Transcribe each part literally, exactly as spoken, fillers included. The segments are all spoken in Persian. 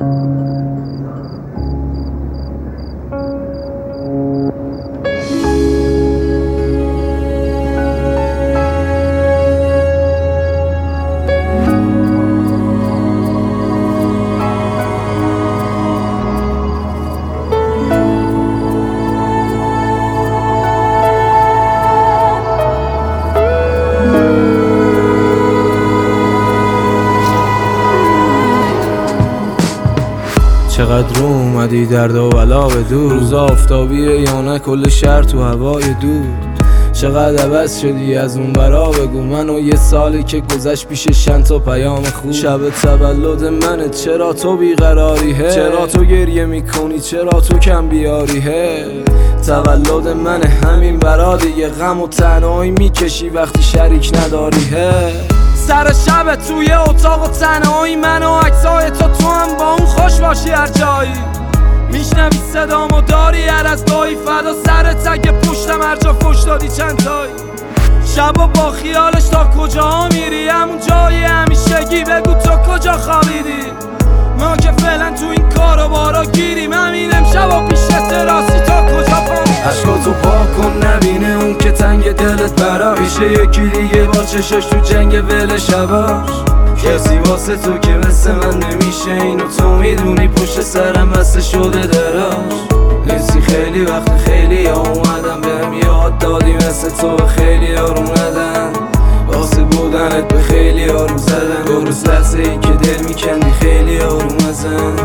چقدر رو اومدی درد و بلا به دور، روزا آفتابیه یا نه کل شهر تو هوای دور. چقدر عوض شدی از اون برا بگو، من و یه سالی که گذشت پیش چند تا پیام خوب. شب تولد منه چرا تو بیقراری هه، چرا تو گریه میکنی چرا تو کم بیاری هه. تولد منه همین برا دیگه، غم و تنهایی میکشی وقتی شریک نداری هه. سر شب توی اتاق و تنهایی من و عکسای تو تو هم با اون خوش باشی هر جایی. میشنوی صدامو داری هر از گاهی، فدا سرت اگه پشتم هر جا فش دادی چند تایی. شبا با خیالش تا کجا میری، همون جای همیشگی بگو تو کجا خوابیدی. ما که فعلا تو این کارو بارا گیریم، همین امشبا پیش تراسی تا کجا پامیدی. عشقاتو پاک کن نبینه اون که تنگ دلت براش، پیش یکی دیگه با چشاش تو جنگ ول شباش. کسی واسه تو که مثل من نمیشه، اینو تو میدونی پشت سرم بسته شده دراش. نیستی خیلی وقت خیلی ها اومدن بهم یاد دادی مثل تو به خیلی ها رو ندن، واسه بودنت به خیلی ها رو زدن. درست لحظه ای که دل میکندی خیلی ها رو مزن.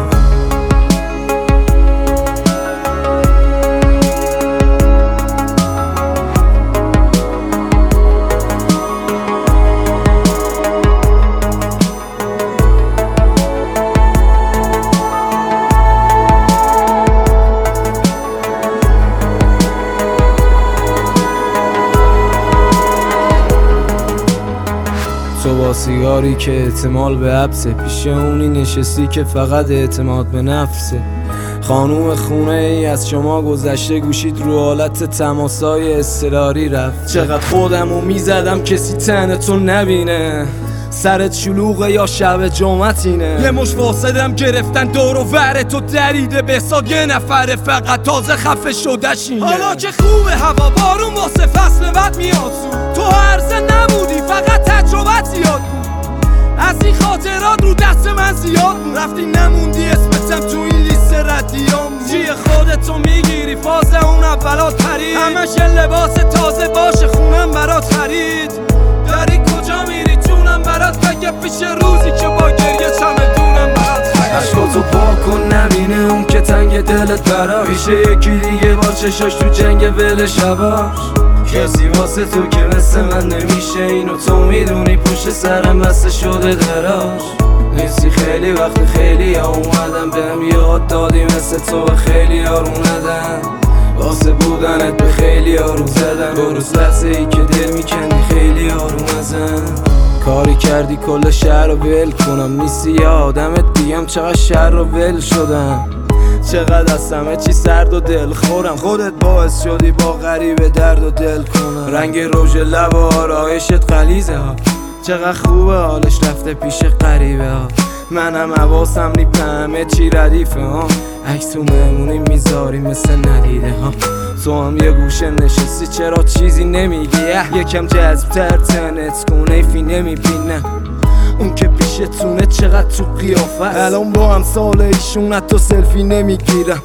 تو با سیگاری که احتمال به حبسه، پیش اونی نشستی که فقط اعتماد به نفسه. خانوم خونه ای از شما گذشته، گوشید رو حالت تماسای اضطراری رفت. چقدر خودمو میزدم کسی تن تو نبینه، سرت شلوغه یا شب جمعتینه. یه مش فاسدم گرفتن دور و ور تو دریده، به حساب یه نفره فقط تازه خفه شدهشینه. حالا که خوبه هوا بارون واسه فصل بعد میاد سو، تو عرضه نبودی فقط تجربت زیاد بود. از این خاطرات رو دست من زیاد بود، رفتی نموندی اسمتم تو این لیست ردیام. جی خودتو میگیری فاز اون اولات خرید، همش لباس تازه باشه خونم برات خرید. داری کجا میری جونم برات بگه، پیش روزی که با گریه چمدونم برات خرید. عشقاتو پاک کن نبینه اون که تنگ دلت براش، پیش یکی دیگه با چشاش تو جنگ ول شباش. کسی واسه تو که مثل من نمیشه، اینو تو میدونی پشت سرم بسته شده دراش. نیستی خیلی وقت خیلی ها اومدن بهم یاد دادی مثل تو به خیلی ها رو ندن، واسه بودنت به خیلی ها رو زدن. درست لحظه ای که دل میکندی خیلی ها رو مزن. کاری کردی کل شهر رو ول کنم، نیستی یه آدمت دیگم چقدر شهر رو ول شدم. چقدر از همه چی سرد و دل خورم، خودت باعث شدی با غریبه درد و دل کنم. رنگ رژ لب و آرایشت غلیظه ها، چقدر خوبه حالش رفته پیش غریبه ها. منم حواسم نی همه چی ردیفه ها، عکس تو مهمونی میذاری مثل ندیده ها. تو هم یه گوشه نشستی چرا چیزی نمیگی، یکم جذب‌تر تنت کن ایفی نمیبینم. اون که پیشتونه چقدر تو قیافه، الان با هم سال ایشون حتی سلفی نمیگیرم.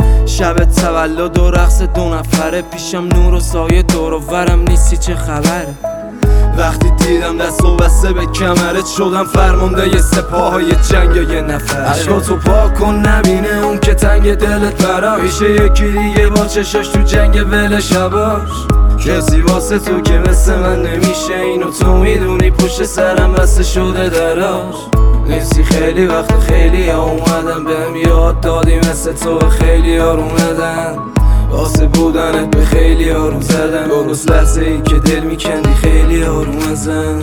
شب تولد و رقص دو نفره، پیشم نور و سایه دور و ورم نیستی چه خبره. وقتی دیدم دست و بسته به کمرت، شدم فرمانده یه سپاه یه جنگ یه نفر. عشقاتو پاک کن نبینه اون که تنگ دلت براش، پیش یکی دیگه با چشاش تو جنگ ول شباش. کسی واسه تو که مثل من نمیشه، اینو تو میدونی پشت سرم بسته شده دراش. نیستی خیلی وقت خیلی ها اومدن بهم یاد دادی مثل تو به خیلی ها رو ندن، واسه بودنت به خیلی ها رو زدن. درست لحظه ای که دل میکندی خیلی ها رو مزن.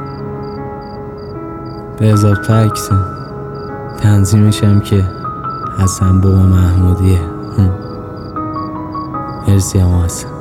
بهزاد پکسن تنظیمشم که حسن بابا محمودیه. مرسی هم حسن.